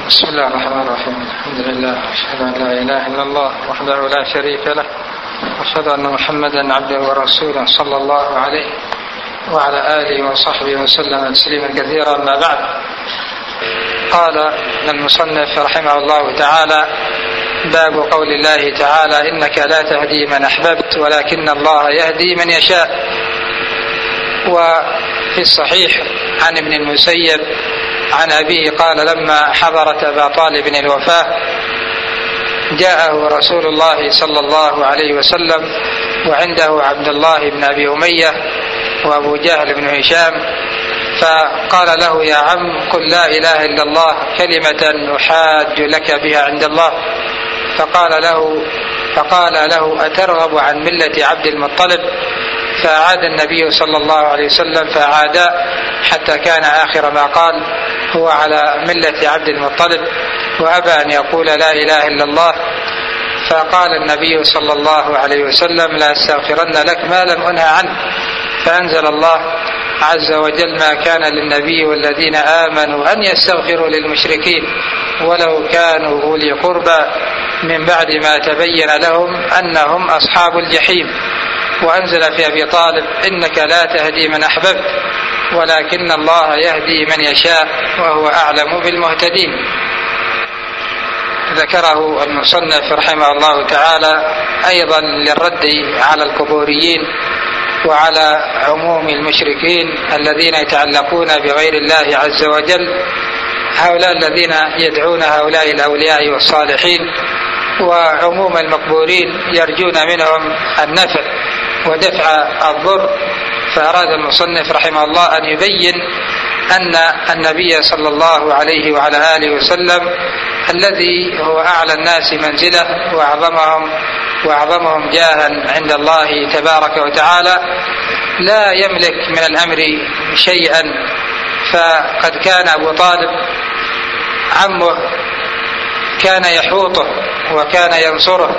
بسم الله الرحمن الرحيم. الحمد لله، أشهد أن لا إله إلا الله وحده لا شريك له، وأشهد أن محمدا عبده ورسوله صلى الله عليه وعلى آله وصحبه وسلم تسليما كثيرا. ما بعد، قال المصنف رحمه الله تعالى: باب قول الله تعالى: إنك لا تهدي من أحببت ولكن الله يهدي من يشاء. وفي الصحيح عن ابن المسيب عن أبيه قال: لما حضرت أبا طالب الوفاة جاءه رسول الله صلى الله عليه وسلم وعنده عبد الله بن أبي أمية وأبو جهل بن هشام، فقال له: يا عم، قل لا إله إلا الله كلمة أحاج لك بها عند الله. فقال له: أترغب عن ملة عبد المطلب؟ فأعاد النبي صلى الله عليه وسلم فأعادا حتى كان آخر ما قال: هو على ملة عبد المطلب، وأبى أن يقول لا إله إلا الله. فقال النبي صلى الله عليه وسلم: لا أستغفرن لك ما لم أنهى عنه. فأنزل الله عز وجل: ما كان للنبي والذين آمنوا أن يستغفروا للمشركين ولو كانوا أولي قربى من بعد ما تبين لهم أنهم أصحاب الجحيم. وأنزل في أبي طالب: إنك لا تهدي من أحببت ولكن الله يهدي من يشاء وهو أعلم بالمهتدين. ذكره المصنف رحمه الله تعالى أيضا للرد على القبوريين وعلى عموم المشركين الذين يتعلقون بغير الله عز وجل، هؤلاء الذين يدعون هؤلاء الأولياء والصالحين، وعموم المقبورين يرجون منهم النفع ودفع الضر. فأراد المصنف رحمه الله أن يبين أن النبي صلى الله عليه وعلى آله وسلم الذي هو أعلى الناس منزلة وأعظمهم جاها عند الله تبارك وتعالى لا يملك من الأمر شيئا. فقد كان أبو طالب عمه كان يحوطه وكان ينصره،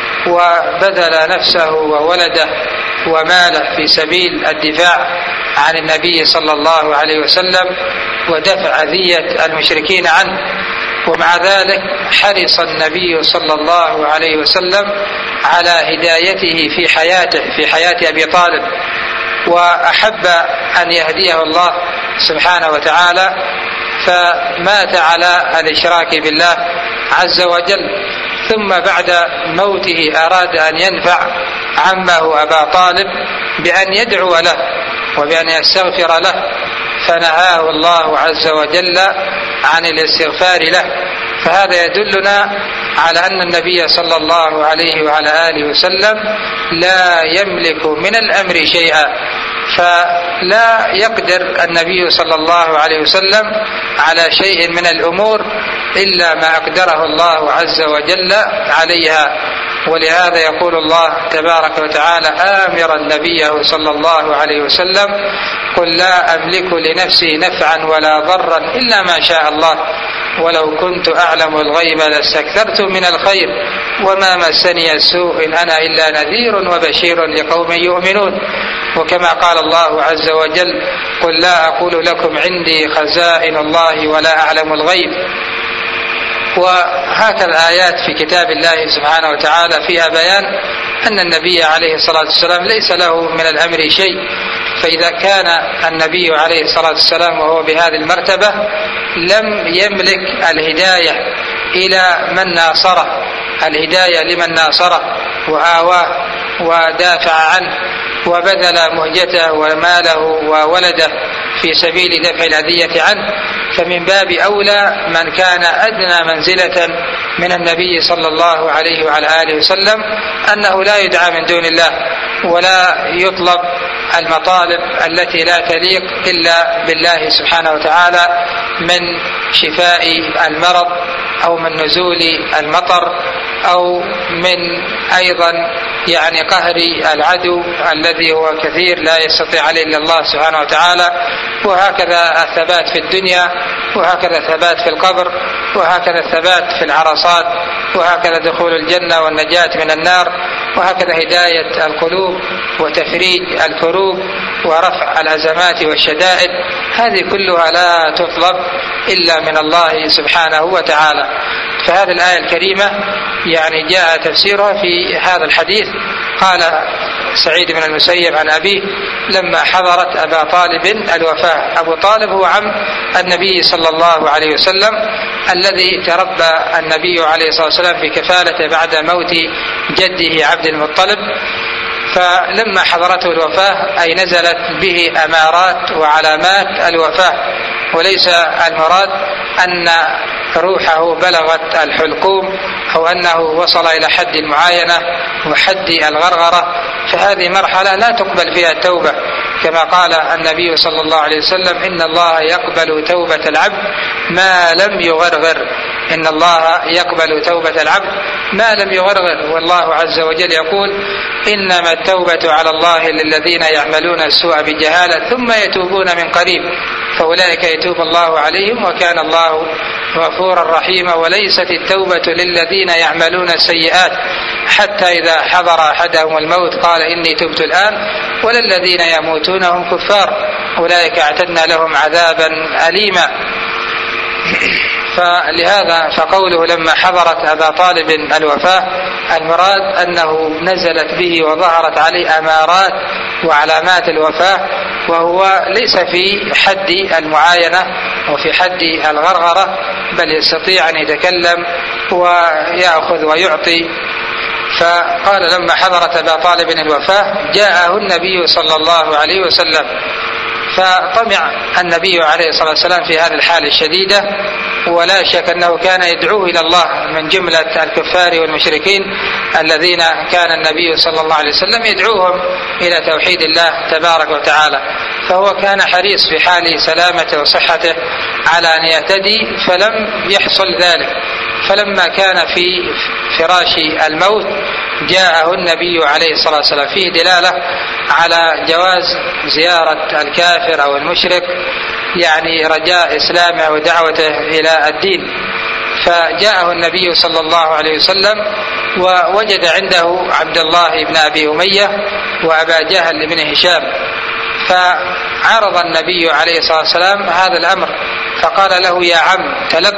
وبذل نفسه وولده وماله في سبيل الدفاع عن النبي صلى الله عليه وسلم ودفع أذية المشركين عنه. ومع ذلك حرص النبي صلى الله عليه وسلم على هدايته في حياة أبي طالب، وأحب أن يهديه الله سبحانه وتعالى، فمات على الإشراك بالله عز وجل. ثم بعد موته أراد أن ينفع عمه أبا طالب بأن يدعو له وبأن يستغفر له، فنهاه الله عز وجل عن الاستغفار له. فهذا يدلنا على أن النبي صلى الله عليه وعلى آله وسلم لا يملك من الأمر شيئا، فلا يقدر النبي صلى الله عليه وسلم على شيء من الأمور إلا ما أقدره الله عز وجل عليها. ولهذا يقول الله تبارك وتعالى آمرا نبيه صلى الله عليه وسلم: قل لا أملك لنفسي نفعا ولا ضرا إلا ما شاء الله ولو كنت أعلم الغيب لاستكثرت من الخير وما مسني السوء إن أنا إلا نذير وبشير لقوم يؤمنون. وكما قال الله عز وجل: قل لا أقول لكم عندي خزائن الله ولا أعلم الغيب. وهكذا آيات في كتاب الله سبحانه وتعالى فيها بيان أن النبي عليه الصلاة والسلام ليس له من الأمر شيء. فإذا كان النبي عليه الصلاة والسلام وهو بهذه المرتبة لم يملك الهداية إلى من ناصره، الهداية لمن ناصره وآواه ودافع عنه وبذل مهجته وماله وولده في سبيل دفع الأذية عنه، فمن باب أولى من كان أدنى منزلة من النبي صلى الله عليه وعلى آله وسلم أنه لا يدعى من دون الله ولا يطلب المطالب التي لا تليق إلا بالله سبحانه وتعالى من شفاء المرض أو من نزول المطر أو من أيضا قهر العدو الذي هو كثير لا يستطيع عليه إلا الله سبحانه وتعالى. وهكذا الثبات في الدنيا، وهكذا الثبات في القبر، وهكذا الثبات في العرصات، وهكذا دخول الجنة والنجاة من النار. وهكذا هداية القلوب وتفريج الكروب ورفع الأزمات والشدائد، هذه كلها لا تطلب إلا من الله سبحانه وتعالى. فهذه الآية الكريمة يعني جاء تفسيرها في هذا الحديث. قال سعيد بن المسيب عن أبيه لما حضرت أبا طالب الوفاة. أبو طالب هو عم النبي صلى الله عليه وسلم الذي تربى النبي عليه الصلاة والسلام في كفالته بعد موت جده عبد المطلب. فلما حضرته الوفاة أي نزلت به أمارات وعلامات الوفاة، وليس المراد أن روحه بلغت الحلقوم أو أنه وصل إلى حد المعاينة وحد الغرغرة، فهذه مرحلة لا تقبل فيها التوبة، كما قال النبي صلى الله عليه وسلم إن الله يقبل توبة العبد ما لم يغرغر. إن الله يقبل توبة العبد ما لم يغرغر. والله عز وجل يقول إنما التوبة على الله للذين يعملون السوء بجهالة ثم يتوبون من قريب فأولئك يتوب الله عليهم وكان الله غفورا رحيما. وليست التوبة للذين يعملون السيئات حتى إذا حضر أحدهم الموت قال إني تبت الآن، ولا الذين يموتون هم كفار أولئك اعتدنا لهم عذابا أليما. فلهذا فقوله لما حضرت أبا طالب الوفاة المراد أنه نزلت به وظهرت عليه أمارات وعلامات الوفاة، وهو ليس في حد المعاينة وفي حد الغرغرة، بل يستطيع أن يتكلم ويأخذ ويعطي. فقال لما حضرت أبا طالب الوفاة جاءه النبي صلى الله عليه وسلم، فطمع النبي عليه الصلاة والسلام في هذه الحالة الشديدة، ولا شك أنه كان يدعوه إلى الله من جملة الكفار والمشركين الذين كان النبي صلى الله عليه وسلم يدعوهم إلى توحيد الله تبارك وتعالى. فهو كان حريص في حال سلامته وصحته على أن يهتدي، فلم يحصل ذلك. فلما كان في فراش الموت جاءه النبي عليه الصلاة والسلام، فيه دلالة على جواز زيارة الكافر أو المشرك يعني رجاء إسلامه ودعوته إلى الدين. فجاءه النبي صلى الله عليه وسلم ووجد عنده عبد الله بن أبي أمية وأبا جهل بن هشام، فعرض النبي عليه الصلاة والسلام هذا الأمر فقال له يا عم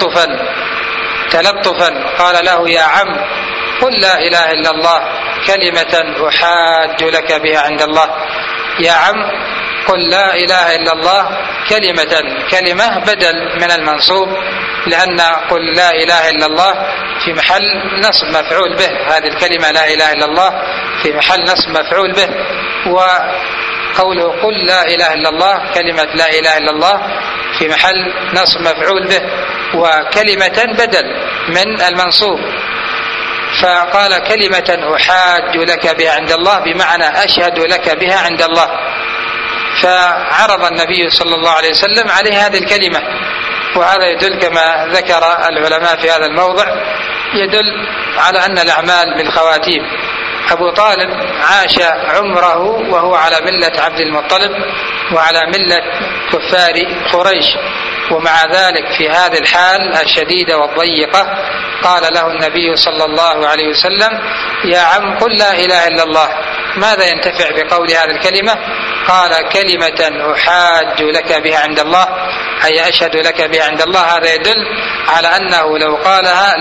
تلطفا قال له يا عم قل لا إله إلا الله كلمة أحاج لك بها عند الله. يا عم قل لا إله إلا الله كلمة بدل من المنصوب، لأن قل لا إله إلا الله في محل نصب مفعول به، هذه الكلمة لا إله إلا الله في محل نصب مفعول به. وقوله قل لا إله إلا الله كلمة لا إله إلا الله في محل نصب مفعول به، وكلمة بدل من المنصوب. فقال كلمة أحاج لك بها عند الله بمعنى أشهد لك بها عند الله. فعرض النبي صلى الله عليه وسلم عليه هذه الكلمة، وهذا يدل كما ذكر العلماء في هذا الموضع يدل على أن الأعمال بالخواتيم. أبو طالب عاش عمره وهو على ملة عبد المطلب وعلى ملة كفار قريش، ومع ذلك في هذه الحال الشديدة والضيقة قال له النبي صلى الله عليه وسلم يا عم قل لا إله إلا الله. ماذا ينتفع بقول هذه الكلمة؟ قال كلمة أحاج لك بها عند الله، أي أشهد لك بها عند الله. هذا يدل على أنه لو قالها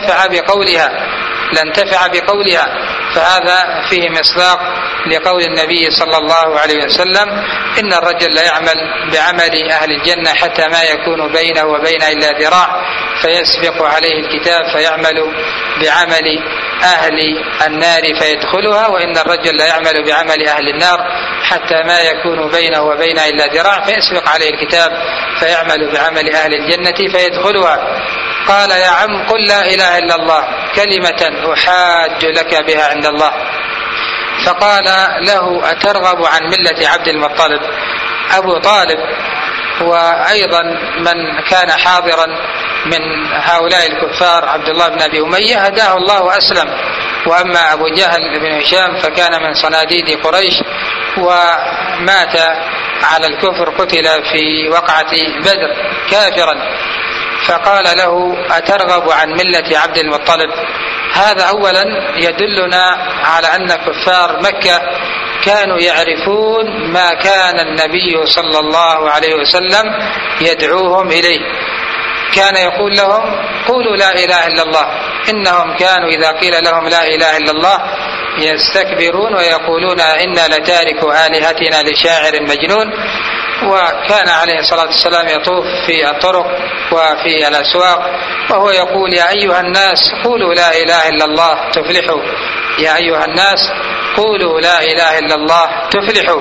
لانتفع بقولها، فهذا فيه مصداق لقول النبي صلى الله عليه وسلم إن الرجل لا يعمل بعمل أهل الجنة حتى ما يكون بينه وبينها إلا ذراع فيسبق عليه الكتاب فيعمل بعمل أهل النار فيدخلها، وإن الرجل لا يعمل بعمل أهل النار حتى ما يكون بينه وبينها إلا ذراع فيسبق عليه الكتاب فيعمل بعمل أهل الجنة فيدخلها. قال يا عم قل لا إله إلا الله كلمة أحاج لك بها عند الله. فقال له أترغب عن ملة عبد المطلب؟ أبو طالب وأيضا من كان حاضرا من هؤلاء الكفار عبد الله بن أبي أمية هداه الله وأسلم، وأما أبو جهل بن هشام فكان من صناديد قريش ومات على الكفر، قتل في وقعة بدر كافرا. فقال له أترغب عن ملة عبد المطلب؟ هذا أولا يدلنا على أن كفار مكة كانوا يعرفون ما كان النبي صلى الله عليه وسلم يدعوهم إليه. كان يقول لهم قولوا لا إله إلا الله. إنهم كانوا إذا قيل لهم لا إله إلا الله يستكبرون ويقولون إنا لتاركو آلهتنا لشاعر مجنون. وكان عليه الصلاة والسلام يطوف في الطرق وفي الأسواق وهو يقول يا أيها الناس قولوا لا إله إلا الله تفلحوا، يا أيها الناس قولوا لا إله إلا الله تفلحوا.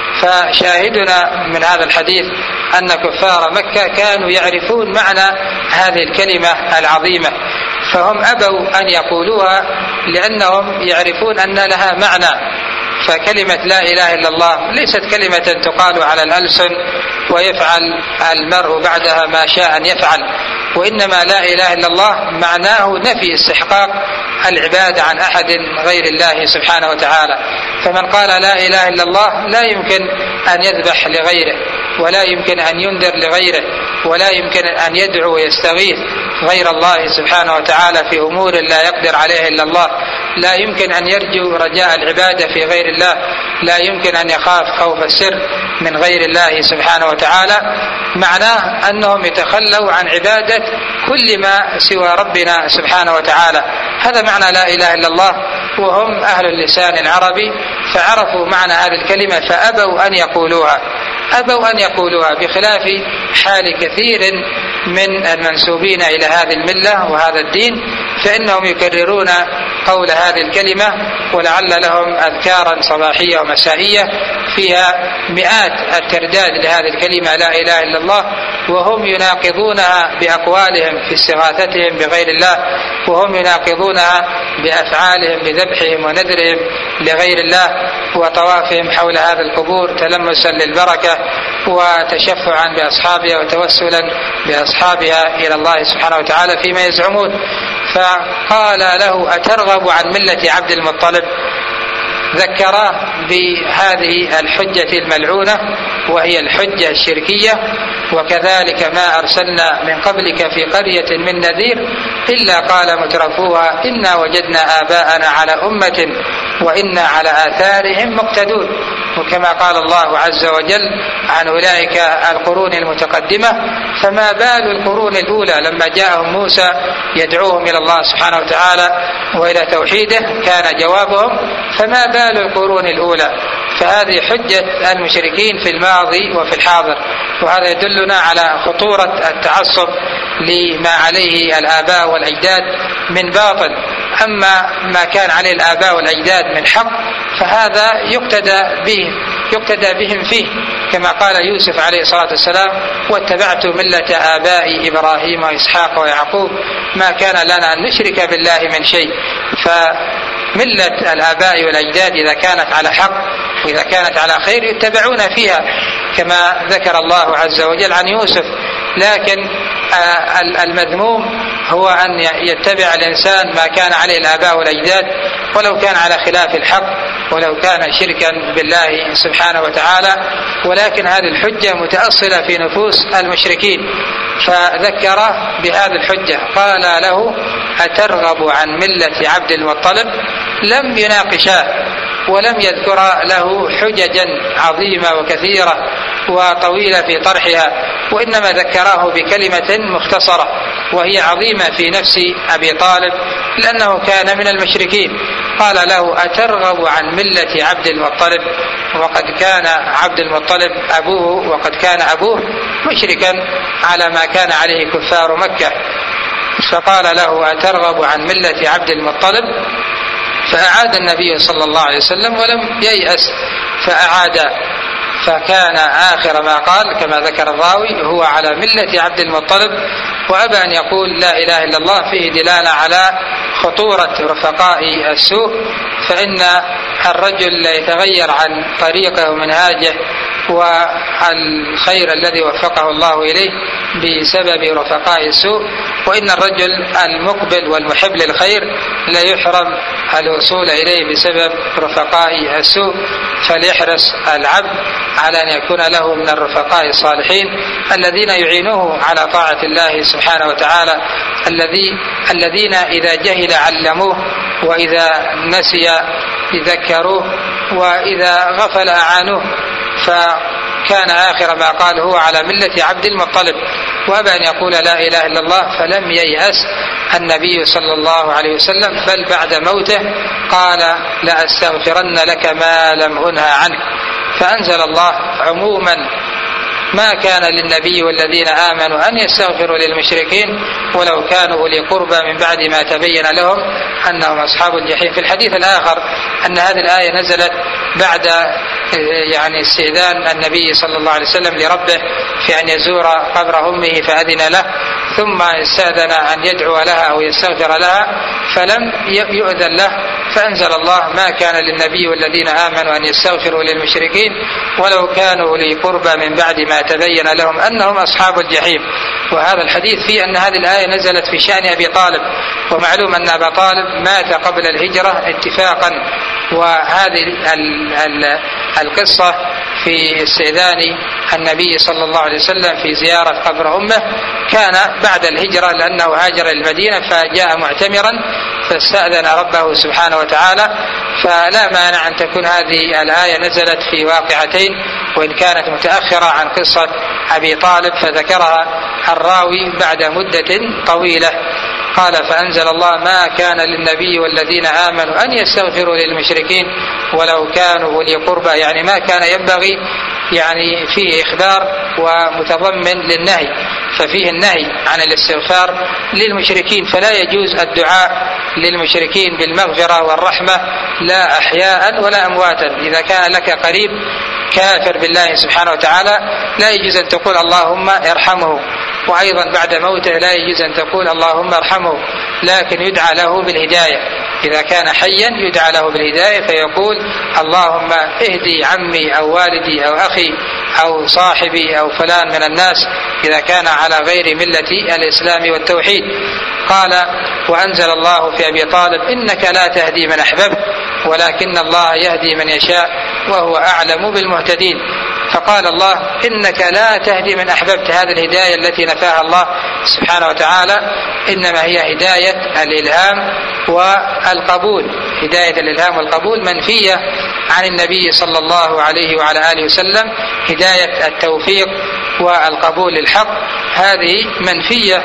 فشاهدنا من هذا الحديث أن كفار مكة كانوا يعرفون معنى هذه الكلمة العظيمة، فهم أبوا أن يقولوها لأنهم يعرفون أن لها معنى. فكلمة لا إله إلا الله ليست كلمة تقال على الألسن ويفعل المرء بعدها ما شاء أن يفعل، وإنما لا إله إلا الله معناه نفي استحقاق العبادة عن أحد غير الله سبحانه وتعالى. فمن قال لا إله إلا الله لا يمكن أن يذبح لغيره، ولا يمكن أن ينذر لغيره، ولا يمكن أن يدعو ويستغيث غير الله سبحانه وتعالى في أمور لا يقدر عليها إلا الله، لا يمكن أن يرجو رجاء العبادة في غير الله، لا يمكن أن يخاف خوف السر من غير الله سبحانه وتعالى. معناه أنهم يتخلوا عن عبادة كل ما سوى ربنا سبحانه وتعالى. هذا معنى لا إله إلا الله، وهم أهل اللسان العربي فعرفوا معنى هذه الكلمة فأبوا أن يقولوها، بخلاف حال كثير من المنسوبين إلى هذه الملة وهذا الدين، فإنهم يكررون قول هذه الكلمة ولعل لهم أذكارا صباحية ومسائية فيها مئات الترداد لهذه الكلمة لا إله إلا الله، وهم يناقضونها بأقوالهم في استغاثتهم بغير الله، وهم يناقضونها بأفعالهم بذبحهم ونذرهم لغير الله وطوافهم حول هذا القبور تلمسا للبركة وتشفعا بأصحابها وتوسلا بأصحابها إلى الله سبحانه وتعالى فيما يزعمون. فقال له أترغب عن ملة عبد المطلب؟ ذكراه بهذه الحجة الملعونة وهي الحجة الشركية. وكذلك ما أرسلنا من قبلك في قرية من نذير إلا قال مترفوها إنا وجدنا آباءنا على أمة وإنا على آثارهم مقتدون. وكما قال الله عز وجل عن أولئك القرون المتقدمة فما بال القرون الأولى لما جاءهم موسى يدعوهم إلى الله سبحانه وتعالى وإلى توحيده كان جوابهم فما بال القرون الأولى. فهذه حجة المشركين في الماضي وفي الحاضر، وهذا يدلنا على خطورة التعصب لما عليه الآباء والأجداد من باطل. أما ما كان عليه الآباء والأجداد من حق فهذا يقتدى بهم فيه، كما قال يوسف عليه الصلاة والسلام واتبعت ملة آبائي إبراهيم وإسحاق ويعقوب ما كان لنا أن نشرك بالله من شيء. فملة الآباء والأجداد إذا كانت على حق وإذا كانت على خير يتبعون فيها كما ذكر الله عز وجل عن يوسف. لكن المذموم هو أن يتبع الإنسان ما كان عليه الآباء والأجداد ولو كان على خلاف الحق ولو كان شركا بالله سبحانه وتعالى. ولكن هذه الحجة متأصلة في نفوس المشركين، فذكره بهذه الحجة قال له أترغب عن ملة عبد المطلب؟ لم يناقشاه ولم يذكر له حججا عظيمة وكثيرة وطويلة في طرحها، وإنما ذكره بكلمة مختصرة وهي عظيمة في نفس أبي طالب لأنه كان من المشركين. قال له أترغب عن ملة عبد المطلب؟ وقد كان عبد المطلب أبوه وقد كان أبوه مشركا على ما كان عليه كفار مكة. فقال له أترغب عن ملة عبد المطلب؟ فأعاد النبي صلى الله عليه وسلم ولم ييأس فأعاد، فكان آخر ما قال كما ذكر الراوي هو على ملة عبد المطلب، وأبى أن يقول لا إله إلا الله فيه دلالة على خطورة رفقاء السوء، فإن الرجل لا يتغير عن طريقه ومنهاجه والخير الذي وفقه الله إليه بسبب رفقاء السوء. وإن الرجل المقبل والمحب للخير لا يحرم الوصول إليه بسبب رفقاء السوء، فليحرص العبد على أن يكون له من الرفقاء الصالحين الذين يعينوه على طاعة الله سبحانه وتعالى، الذين إذا جهل علموه، وإذا نسي ذكروه، وإذا غفل أعانوه. فكان آخر ما قال هو على ملة عبد المطلب، وأبى أن يقول لا إله إلا الله، فلم ييأس النبي صلى الله عليه وسلم، بل بعد موته قال لأستغفرن لك ما لم أنهى عنك. فأنزل الله عموما ما كان للنبي والذين آمنوا أن يستغفروا للمشركين ولو كانوا أولي قربى من بعد ما تبين لهم أنهم أصحاب الجحيم. في الحديث الآخر أن هذه الآية نزلت بعد استئذان النبي صلى الله عليه وسلم لربه في أن يزور قبر أمه فأذن له، ثم استأذن أن يدعو لها أو يستغفر لها فلم يؤذن له، فأنزل الله ما كان للنبي والذين آمنوا أن يستغفروا للمشركين ولو كانوا أولي قربى من بعد ما تبين لهم أنهم أصحاب الجحيم. وهذا الحديث فيه أن هذه الآية نزلت في شأن أبي طالب، ومعلوم أن أبا طالب مات قبل الهجرة اتفاقا. وهذه القصة في استئذان النبي صلى الله عليه وسلم في زيارة قبر أمه كان بعد الهجرة، لأنه هاجر المدينة فجاء معتمرا فاستأذن ربه سبحانه وتعالى. فلا مانع أن تكون هذه الآية نزلت في واقعتين، وإن كانت متأخرة عن قصة أبي طالب فذكرها الراوي بعد مدة طويلة. قال فأنزل الله ما كان للنبي والذين آمنوا أن يستغفروا للمشركين ولو كانوا أولي قربى، يعني ما كان ينبغي، يعني فيه إخبار ومتضمن للنهي، ففيه النهي عن الاستغفار للمشركين، فلا يجوز الدعاء للمشركين بالمغفرة والرحمة لا أحياء ولا أمواتا. إذا كان لك قريب كافر بالله سبحانه وتعالى لا يجوز أن تقول اللهم ارحمه، وأيضا بعد موته لا يجوز أن تقول اللهم ارحمه، لكن يدعى له بالهداية. إذا كان حيا يدعى له بالهداية فيقول اللهم اهدي عمي أو والدي أو أخي أو صاحبي أو فلان من الناس إذا كان على غير ملة الإسلام والتوحيد. قال وأنزل الله في أبي طالب إنك لا تهدي من أحببت ولكن الله يهدي من يشاء وهو أعلم بالمهتدين. فقال الله إنك لا تهدي من أحببت، هذه الهداية التي نفاها الله سبحانه وتعالى إنما هي هداية الإلهام والقبول. هداية الإلهام والقبول منفية عن النبي صلى الله عليه وعلى آله وسلم. هداية التوفيق والقبول للحق هذه منفية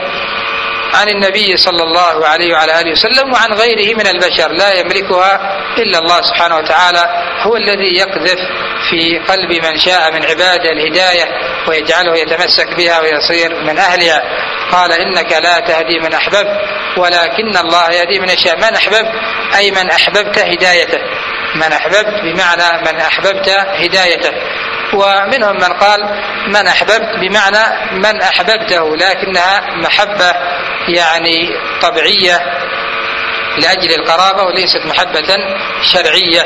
عن النبي صلى الله عليه وعلى آله وسلم وعن غيره من البشر، لا يملكها إلا الله سبحانه وتعالى، هو الذي يقذف في قلب من شاء من عباده الهداية ويجعله يتمسك بها ويصير من أهلها. قال إنك لا تهدي من أحببت ولكن الله يهدي من يشاء. من أحببت أي من أحببت هدايته، من أحببت بمعنى من أحببت هدايته. ومنهم من قال من أحببت بمعنى من أحببته، لكنها محبة يعني طبيعية لأجل القرابة وليست محبة شرعية.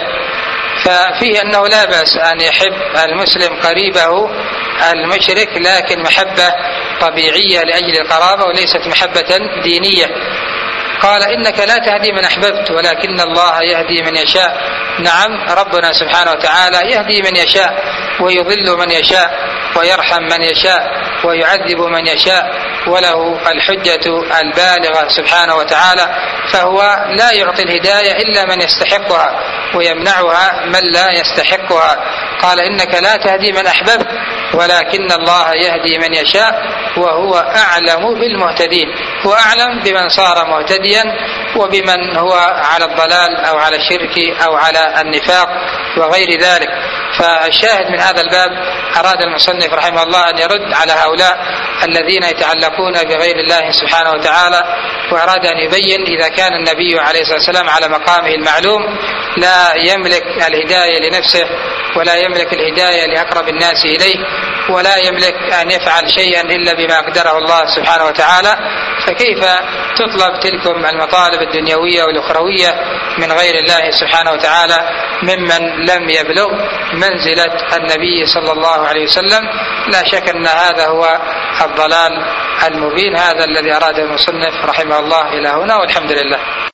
ففيه أنه لا بأس أن يحب المسلم قريبه المشرك، لكن محبة طبيعية لأجل القرابة وليست محبة دينية. قال إنك لا تهدي من أحببت ولكن الله يهدي من يشاء. نعم، ربنا سبحانه وتعالى يهدي من يشاء ويضل من يشاء ويرحم من يشاء ويعذب من يشاء، وله الحجة البالغة سبحانه وتعالى، فهو لا يعطي الهداية إلا من يستحقها ويمنعها من لا يستحقها. قال إنك لا تهدي من أحببت ولكن الله يهدي من يشاء وهو أعلم بالمهتدين. هو أعلم بمن صار مهتديا وبمن هو على الضلال أو على الشرك أو على النفاق وغير ذلك. فالشاهد من هذا الباب أراد المصنف رحمه الله أن يرد على هؤلاء الذين يتعلقون بغير الله سبحانه وتعالى، وأراد أن يبين إذا كان النبي عليه الصلاة والسلام على مقامه المعلوم لا يملك الهداية لنفسه ولا يملك الهداية لأقرب الناس إليه ولا يملك أن يفعل شيئا إلا بما قدره الله سبحانه وتعالى، فكيف تطلب تلكم المطالب الدنيوية والأخروية من غير الله سبحانه وتعالى ممن لم يبلغ منزلة النبي صلى الله عليه وسلم؟ لا شك أن هذا هو الضلال المبين. هذا الذي أراد المصنف رحمه الله إلى هنا، والحمد لله.